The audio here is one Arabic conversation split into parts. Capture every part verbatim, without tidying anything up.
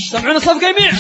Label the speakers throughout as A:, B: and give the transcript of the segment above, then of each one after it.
A: سمعونا صف جميع.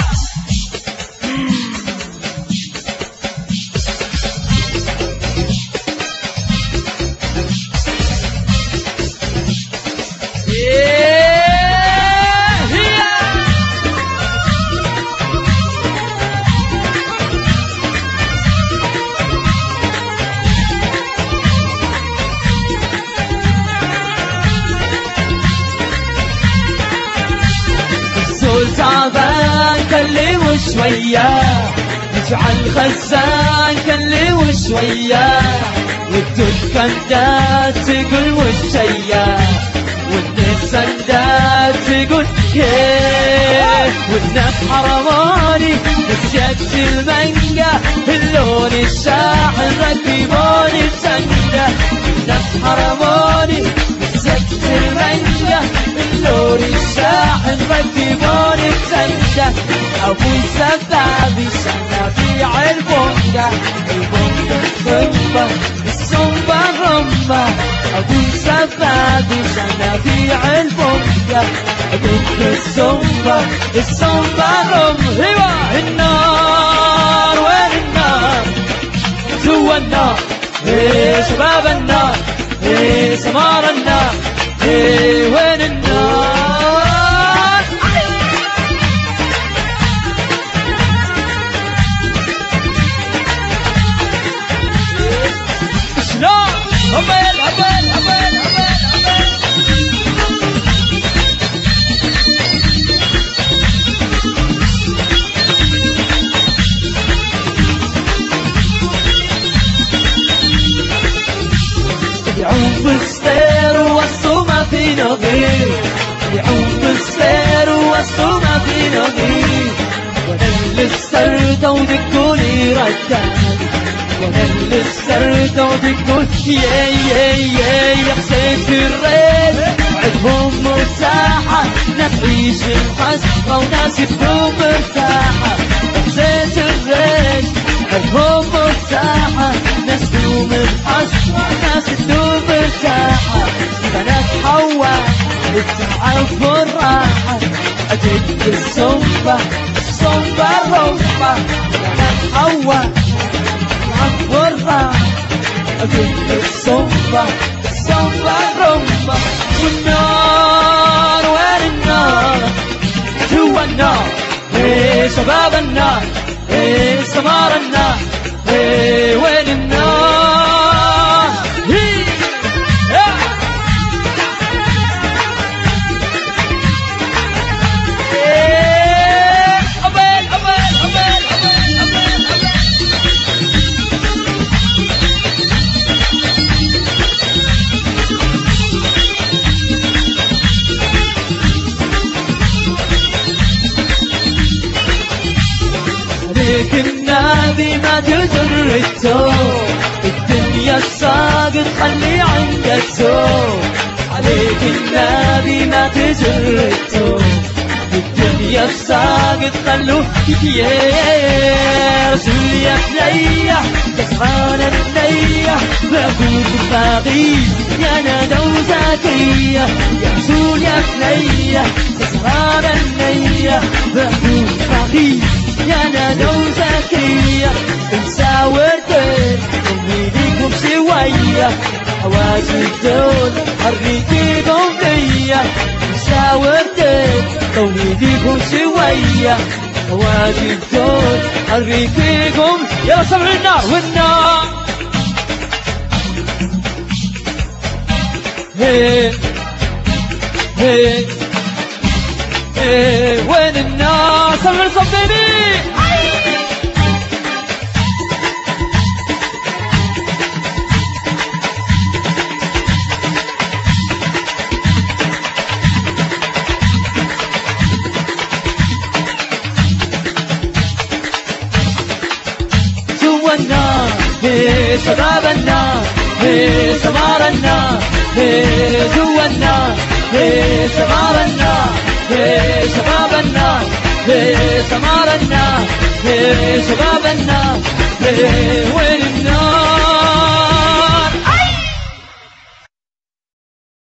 B: تعبان كلي وشوية نجعل خزان كلي وشوية والدكان دا تقول وشية والنسان دا تقول كيف والناس حرماني نسيت المانجا اللون الشاحن ركبوني بسنة والناس حرماني نسيت المانجا اللون الشاحن ركبوني بسنة أبوي سبابي شنابيع البونجا البونجا الصنبة الصنبة رمبة أبوي سبابي شنابيع البونجا البونجا الصنبة الصنبة رمبة هوا النار وين النار جوا النار إيه شباب النار إيه سمار النار إيه وين النار أبل أبل أبل أبل يعوم بالسير ووسطه ما في نظير يعوم بالسير ووسطه ما في نظير وانا اللي السردة ودقولي رداني وانا اللي السردة ودقول يا يا يا يا حسيت الريل عندهم مساحة ناس تعيش الحسرة وناس يبدو مرتاحة حسيت الريل عندهم مساحة ناس تدوم الحسرة ناس تدوم مرتاحة بنات حواء التعب والراحة أجد الصنبة الصنبة الرمبة بنات حواء التعب والراحة أجد الصنبة الصنبة الرمبة والنار وين النار جوا النار إيه شباب النار إيه سمار النار إيه وين النار هي إيه أبل أبل أبل أبل أبل عليك النبي ما تجر التوب الدنيا الساقط خلي عندك ذوق عليك النبي ما تجر التوب الدنيا الساقط خلوه يا رسول يا بنية تسعان النية بقول باقي يا ندى وزكية يا رسول يا بنية تسعان النية بقول باقي يا ندى وزكية مساورتين وميديكم سوية حواس الدول حريتيكم ليا مساورتين وميديكم سوية حواس الدول حريتيكم يا سمع النار والنار هي هي هي وين النار سمع صبيبي النار هي شباب النار هي سمار النار هي جوا النار هي سمار النار هي شباب النار هي سمار النار هي شباب النار هي وين